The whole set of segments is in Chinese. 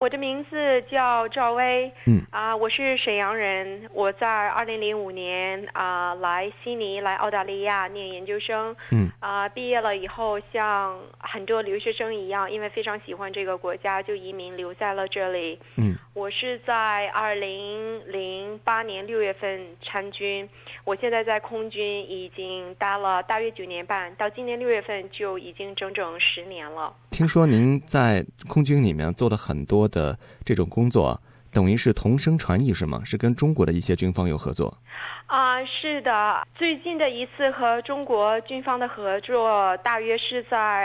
我的名字叫赵薇， 嗯我是沈阳人，我在2005年来悉尼来澳大利亚念研究生， 嗯毕业了以后像很多留学生一样，因为非常喜欢这个国家，就移民留在了这里。 嗯我是在2008年6月份参军，我现在在空军已经待了大约9年半，到今年6月份就已经整整10年了。 听说您在空军里面做了很多的这种工作，等于是同声传译是吗？是跟中国的一些军方有合作？ 是的，最近的一次和中国军方的合作大约是在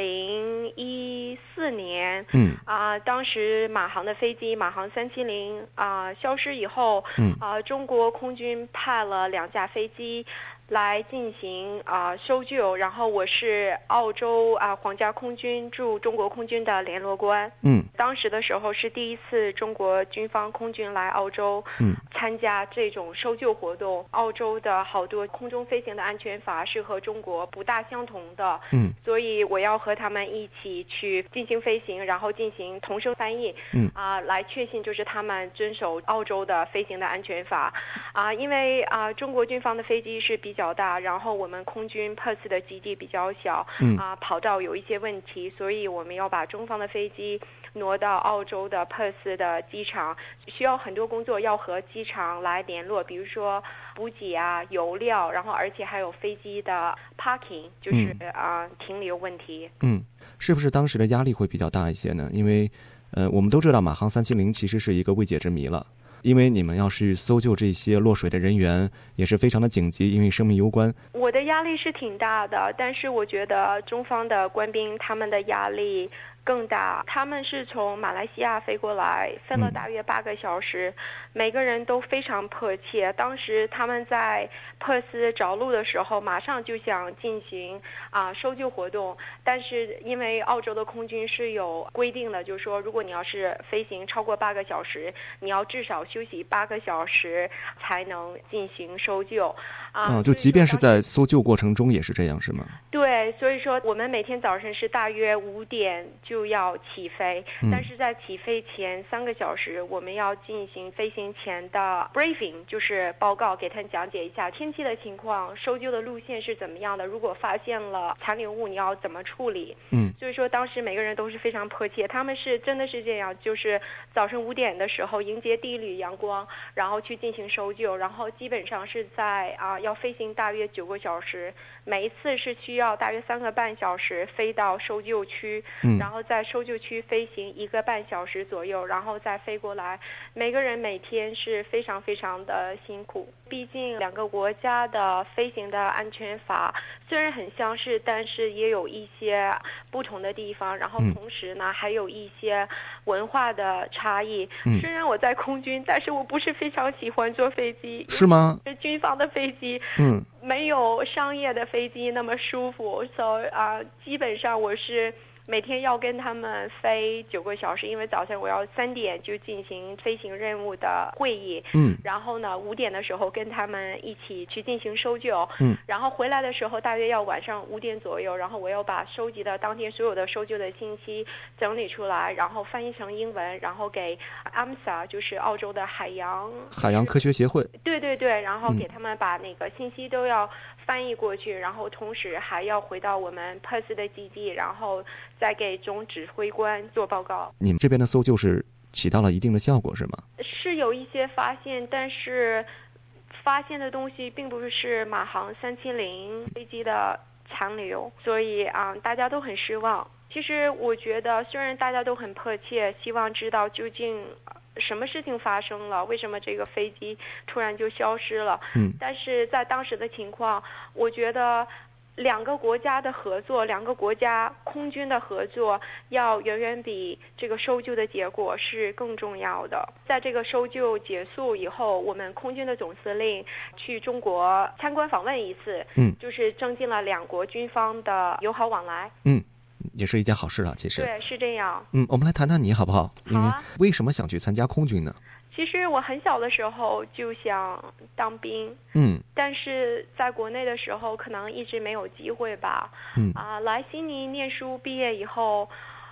2014年。当时马航的飞机马航370消失以后，中国空军派了2架飞机来进行搜救，然后我是澳洲皇家空军驻中国空军的联络官。当时的时候是第一次中国军方空军来澳洲，参加这种搜救活动。澳洲的好多空中飞行的安全法是和中国不大相同的，所以我要和他们一起去进行飞行，然后进行同声翻译，来确信就是他们遵守澳洲的飞行的安全法。因为中国军方的飞机是比较大，然后我们空军 Perth 的基地比较小，跑道有一些问题，所以我们要把中方的飞机挪到澳洲的 Perth 的机场，需要很多工作要和机场来联络，比如说补给油料，然后而且还有飞机的 parking， 就是停留问题。 是不是当时的压力会比较大一些呢？因为我们都知道马航370其实是一个未解之谜了，因为你们要去搜救这些落水的人员也是非常的紧急，因为生命攸关。 我的压力是挺大的，但是我觉得中方的官兵他们的压力更大，他们是从马来西亚飞过来，飞了大约8个小时，每个人都非常迫切。当时他们在珀斯着陆的时候，马上就想进行搜救活动，但是因为澳洲的空军是有规定的，就是说如果你要是飞行超过8个小时，你要至少休息8个小时才能进行搜救。 就即便是在搜救过程中也是这样是吗？ 对，所以说我们每天早晨是大约5点就要起飞，但是在起飞前3个小时，我们要进行飞行前的 briefing， 就是报告，给他们讲解一下天气的情况，搜救的路线是怎么样的，如果发现了残留物你要怎么处理。所以说当时每个人都是非常迫切，他们是真的是这样，就是早晨5点的时候迎接第一缕阳光，然后去进行搜救，然后基本上是在要飞行大约9个小时，每一次是需要大约3个半小时飞到搜救区，然后在搜救区飞行1个半小时左右，然后再飞过来。每个人每天是非常非常的辛苦，毕竟2个国家的飞行的安全法虽然很相似，但是也有一些不同的地方，然后同时呢还有一些文化的差异。虽然我在空军，但是我不是非常喜欢坐飞机。 是吗？ 军方的飞机没有商业的飞机那么舒服，所以基本上我是每天要跟他们飞9个小时，因为早上我要3点就进行飞行任务的会议，然后呢5点的时候跟他们一起去进行搜救，然后回来的时候大约要晚上5点左右，然后我要把收集的当天所有的搜救的信息整理出来，然后翻译成英文，然后给 AMSA 就是澳洲的海洋科学协会， 对，然后给他们把那个信息都要翻译过去，然后同时还要回到我们 Perth 的基地，然后再给总指挥官做报告。 你们这边的搜救是起到了一定的效果是吗？ 是有一些发现，但是发现的东西并不是马航370飞机的残留，所以大家都很失望。其实我觉得虽然大家都很迫切希望知道究竟什么事情发生了，为什么这个飞机突然就消失了，但是在当时的情况，我觉得2个国家的合作，2个国家空军的合作要远远比这个搜救的结果是更重要的。在这个搜救结束以后，我们空军的总司令去中国参观访问一次，就是增进了2国军方的友好往来。 也是一件好事啊，其实。 对，是这样。 我们来谈谈你好不好？ 好啊。 为什么想去参加空军呢？ 其实我很小的时候就想当兵，但是在国内的时候可能一直没有机会吧。来悉尼念书，毕业以后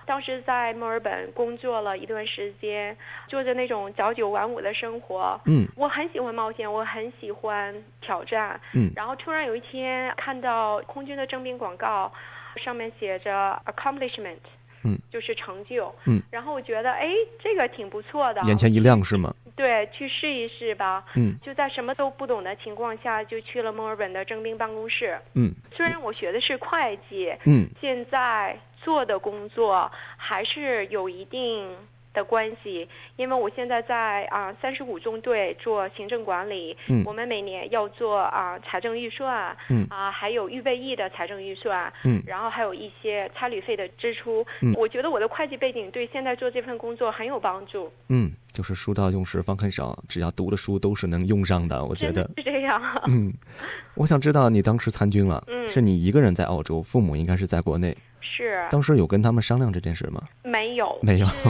当时在墨尔本工作了一段时间，做着那种早9晚5的生活。我很喜欢冒险，我很喜欢挑战。然后突然有一天看到空军的征兵广告，上面写着 accomplishment，就是成就。然后我觉得这个挺不错的， 眼前一亮是吗？ 对，去试一试吧。就在什么都不懂的情况下，就去了墨尔本的征兵办公室。虽然我学的是会计，现在做的工作还是有一定的关系，因为我现在在35中队做行政管理。我们每年要做财政预算，还有预备役的财政预算，然后还有一些差旅费的支出。我觉得我的会计背景对现在做这份工作很有帮助。 就是书到用时方恨少，只要读的书都是能用上的，我觉得是这样。 我想知道你当时参军了，是你一个人在澳洲，父母应该是在国内。 是。 当时有跟他们商量这件事吗？ 没有。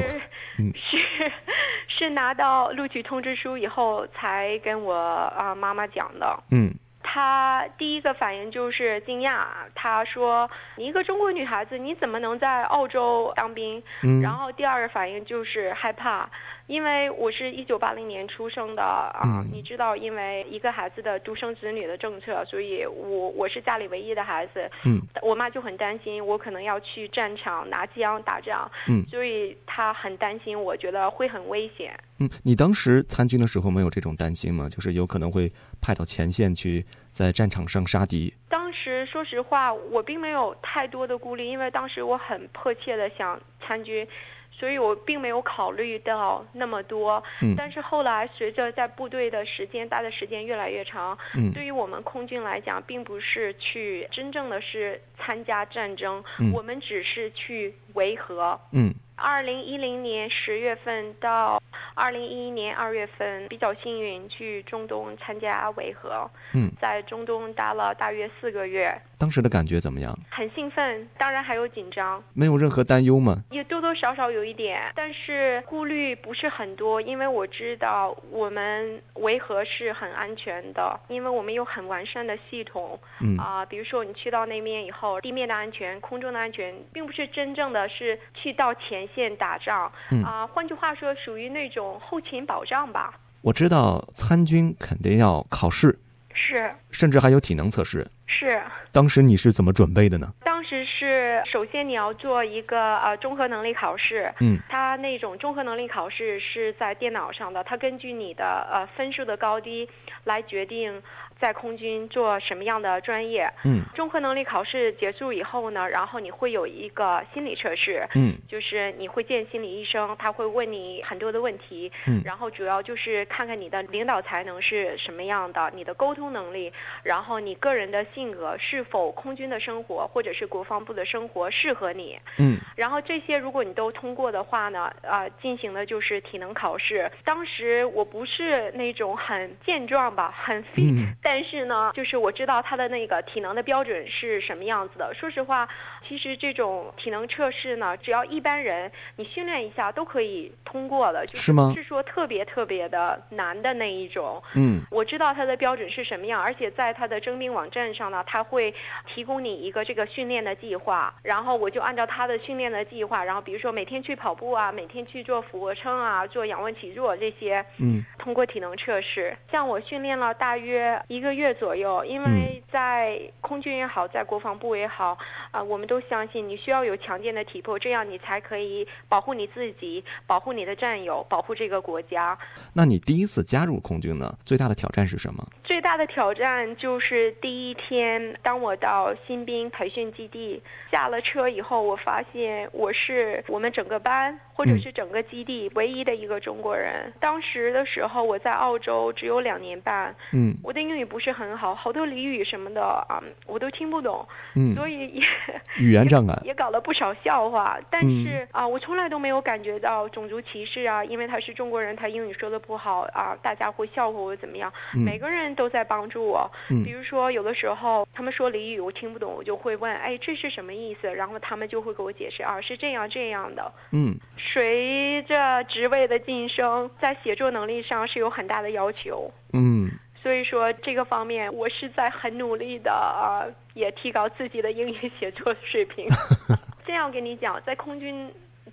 是拿到录取通知书以后才跟我妈妈讲的。他第一个反应就是惊讶，他说你一个中国女孩子你怎么能在澳洲当兵？然后第二个反应就是害怕，因为我是1980年出生的你知道，因为一个孩子的独生子女的政策，所以我是家里唯一的孩子。我妈就很担心我可能要去战场拿枪打仗，所以她很担心，我觉得会很危险。 你当时参军的时候没有这种担心吗？就是有可能会派到前线去在战场上杀敌。 当时说实话我并没有太多的顾虑，因为当时我很迫切的想参军，所以我并没有考虑到那么多。但是后来随着在部队的时间待的时间越来越长，对于我们空军来讲并不是去真正的是参加战争，我们只是去维和。2010年10月份到2011年2月份比较幸运去中东参加维和。在中东待了大约4个月。 当时的感觉怎么样？ 很兴奋，当然还有紧张。 没有任何担忧吗？ 也多多少少有一点，但是顾虑不是很多，因为我知道我们维和是很安全的，因为我们有很完善的系统。比如说你去到那边以后，地面的安全、空中的安全，并不是真正的是去到前线打仗。换句话说，属于那种后勤保障吧。 我知道参军肯定要考试， 是， 甚至还有体能测试。 是。 当时你是怎么准备的呢？ 当时是首先你要做一个综合能力考试。它那种综合能力考试是在电脑上的，它根据你的分数的高低来决定在空军做什么样的专业。综合能力考试结束以后呢，然后你会有一个心理测试。就是你会见心理医生，他会问你很多的问题。然后主要就是看看你的领导才能是什么样的，你的沟通能力，然后你个人的性格是否空军的生活或者是国防部的生活适合你。然后这些如果你都通过的话呢，进行的就是体能考试。当时我不是那种很健壮吧，很 fit，但是呢，就是我知道他的那个体能的标准是什么样子的。说实话，其实这种体能测试呢，只要一般人你训练一下都可以通过的，就是不是说特别特别的难的那一种。我知道他的标准是什么样，而且在他的征兵网站上呢，他会提供你一个这个训练的计划，然后我就按照他的训练的计划，然后比如说每天去跑步啊，每天去做俯卧撑啊，做仰卧起坐这些，通过体能测试。像我训练了大约1个月左右，因为在空军也好，在国防部也好，我们都相信你需要有强健的体魄，这样你才可以保护你自己，保护你的战友，保护这个国家。 那你第一次加入空军呢，最大的挑战是什么？ 最大的挑战就是第一天，当我到新兵培训基地下了车以后，我发现我是我们整个班或者是整个基地唯一的一个中国人。当时的时候我在澳洲只有2年半，我的英语不是很好，好多俚语什么的我都听不懂，所以语言障碍也搞了不少笑话。但是我从来都没有感觉到种族歧视因为他是中国人，他英语说的不好大家会笑话我怎么样。每个人都在帮助我。比如说有的时候他们说俚语我听不懂，我就会问这是什么意思，然后他们就会给我解释是这样这样的。随着职位的晋升，在写作能力上是有很大的要求。所以说这个方面我是在很努力的也提高自己的英语写作水平。这样跟你讲，在空军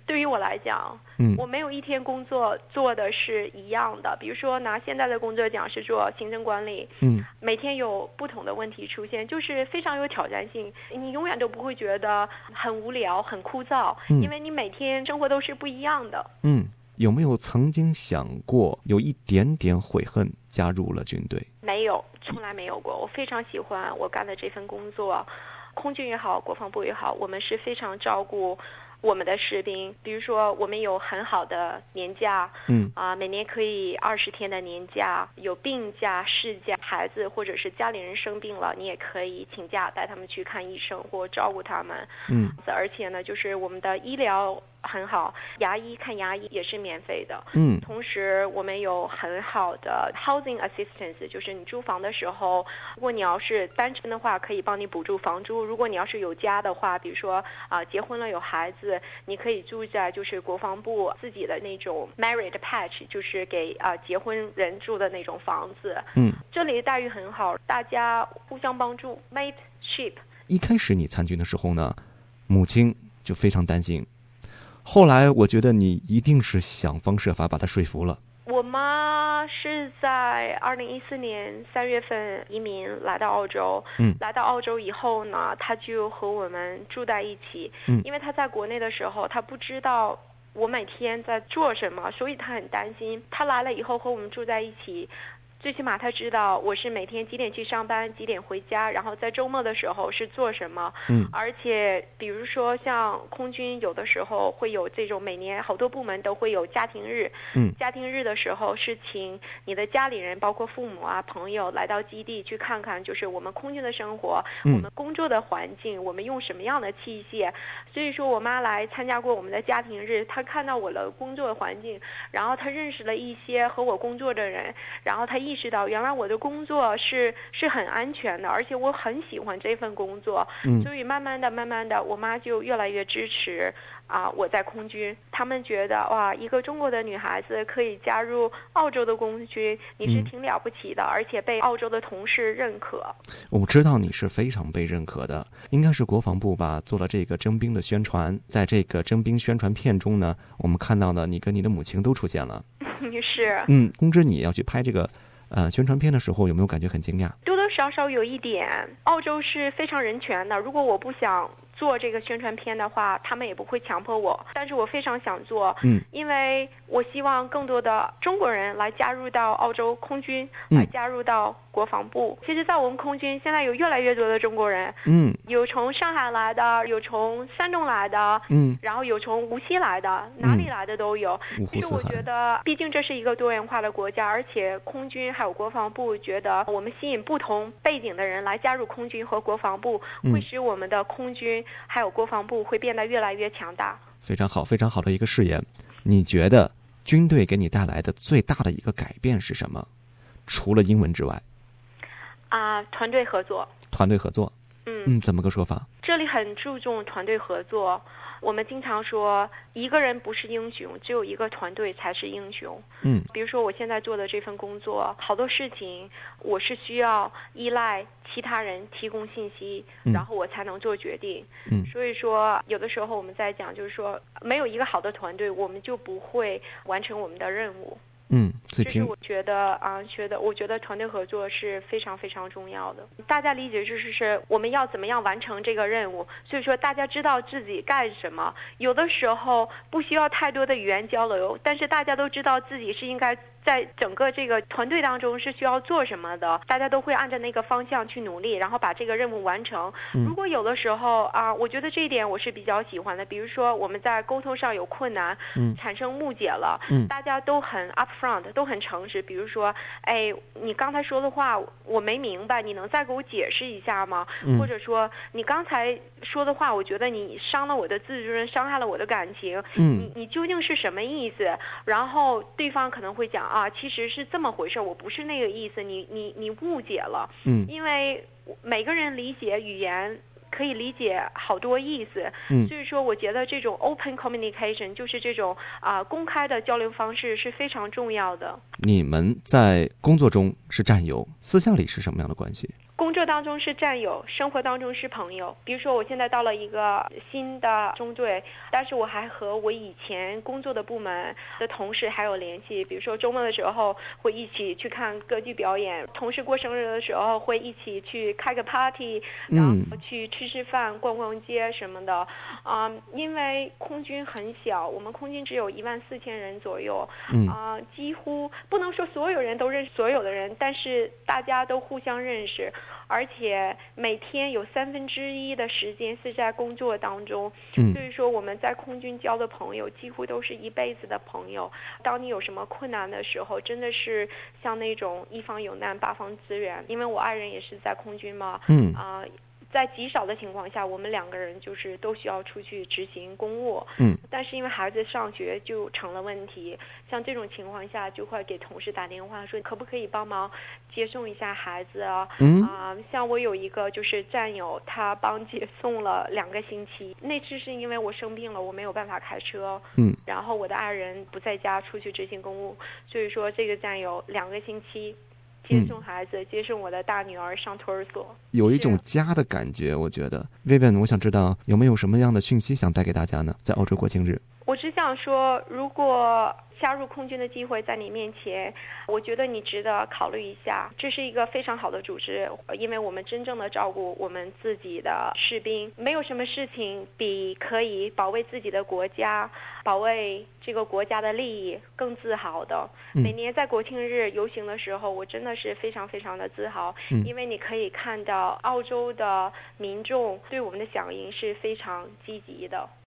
对于我来讲，我没有一天工作做的是一样的。比如说拿现在的工作讲是做行政管理，每天有不同的问题出现，就是非常有挑战性。你永远都不会觉得很无聊、很枯燥，因为你每天生活都是不一样的。 有没有曾经想过有一点点悔恨加入了军队？ 没有，从来没有过。我非常喜欢我干的这份工作，空军也好，国防部也好，我们是非常照顾我们的士兵。比如说我们有很好的年假，每年可以20天的年假，有病假、事假，孩子或者是家里人生病了，你也可以请假带他们去看医生或照顾他们。而且呢，就是我们的医疗很好，看牙医也是免费的。同时我们有很好的 housing assistance， 就是你租房的时候，如果你要是单身的话，可以帮你补助房租；如果你要是有家的话，比如说结婚了有孩子，你可以住在就是国防部自己的那种 married patch， 就是给结婚人住的那种房子。这里待遇很好，大家互相帮助 mateship。 一开始你参军的时候呢，母亲就非常担心，后来我觉得你一定是想方设法把她说服了。 我妈是在2014年3月份移民来到澳洲，来到澳洲以后呢，她就和我们住在一起。因为她在国内的时候，她不知道我每天在做什么，所以她很担心。她来了以后和我们住在一起，最起码他知道我是每天几点去上班，几点回家，然后在周末的时候是做什么。而且比如说像空军有的时候会有这种每年好多部门都会有家庭日。家庭日的时候是请你的家里人，包括父母啊、朋友来到基地去看看，就是我们空军的生活，我们工作的环境，我们用什么样的器械。所以说我妈来参加过我们的家庭日，她看到我的工作环境，然后她认识了一些和我工作的人，然后她意识到原来我的工作是很安全的，而且我很喜欢这份工作。所以慢慢的我妈就越来越支持我在空军。他们觉得哇，一个中国的女孩子可以加入澳洲的空军，你是挺了不起的，而且被澳洲的同事认可。 我知道你是非常被认可的，应该是国防部吧做了这个征兵的宣传，在这个征兵宣传片中呢，我们看到呢你跟你的母亲都出现了。 是。 通知你要去拍这个宣传片的时候，有没有感觉很惊讶？ 多多少少有一点。澳洲是非常人权的，如果我不想做这个宣传片的话，他们也不会强迫我，但是我非常想做。因为我希望更多的中国人来加入到澳洲空军，来加入到国防部。其实在我们空军现在有越来越多的中国人，有从上海来的，有从山东来的，然后有从无锡来的，哪里来的都有。其实我觉得毕竟这是一个多元化的国家，而且空军还有国防部觉得我们吸引不同背景的人来加入空军和国防部，会使我们的空军还有国防部会变得越来越强大。 非常好，非常好的一个誓言。你觉得军队给你带来的最大的一个改变是什么？除了英文之外。 团队合作。 团队合作。怎么个说法？ 这里很注重团队合作。我们经常说一个人不是英雄，只有一个团队才是英雄。比如说我现在做的这份工作，好多事情我是需要依赖其他人提供信息，然后我才能做决定。所以说有的时候我们在讲，就是说没有一个好的团队，我们就不会完成我们的任务。这是我觉得我觉得团队合作是非常非常重要的。大家理解就是我们要怎么样完成这个任务，所以说大家知道自己干什么。有的时候不需要太多的语言交流，但是大家都知道自己是应该在整个这个团队当中是需要做什么的，大家都会按照那个方向去努力，然后把这个任务完成。如果有的时候我觉得这一点我是比较喜欢的。比如说我们在沟通上有困难，产生误解了，大家都很 upfront， 都很诚实。比如说你刚才说的话我没明白，你能再给我解释一下吗？或者说你刚才说的话我觉得你伤了我的自尊，伤害了我的感情，你究竟是什么意思？然后对方可能会讲其实是这么回事，我不是那个意思，你误解了。因为每个人理解语言可以理解好多意思，所以说我觉得这种 open communication 就是这种公开的交流方式是非常重要的。 你们在工作中是战友，私下里是什么样的关系？ 工作当中是战友，生活当中是朋友。比如说我现在到了一个新的中队，但是我还和我以前工作的部门的同事还有联系，比如说周末的时候会一起去看歌剧表演，同事过生日的时候会一起去开个 party， 然后去吃饭逛逛街什么的。因为空军很小，我们空军只有14000人左右，几乎不能说所有人都认识所有的人，但是大家都互相认识，而且每天有1/3的时间是在工作当中，所以说我们在空军交的朋友几乎都是一辈子的朋友。当你有什么困难的时候，真的是像那种一方有难八方支援，因为我爱人也是在空军嘛，在极少的情况下，我们2个人就是都需要出去执行公务，但是因为孩子上学就成了问题，像这种情况下就会给同事打电话说可不可以帮忙接送一下孩子啊？像我有一个就是战友，他帮接送了2个星期，那次是因为我生病了，我没有办法开车，然后我的爱人不在家出去执行公务，所以说这个战友2个星期接送孩子，接送我的大女儿上托儿所， 有一种家的感觉。我觉得 Vivian， 我想知道有没有什么样的讯息想带给大家呢？在澳洲国庆日， 我只想说，如果加入空军的机会在你面前，我觉得你值得考虑一下。这是一个非常好的组织，因为我们真正的照顾我们自己的士兵，没有什么事情比可以保卫自己的国家，保卫这个国家的利益更自豪的。每年在国庆日游行的时候，我真的是非常非常的自豪，因为你可以看到澳洲的民众对我们的响应是非常积极的。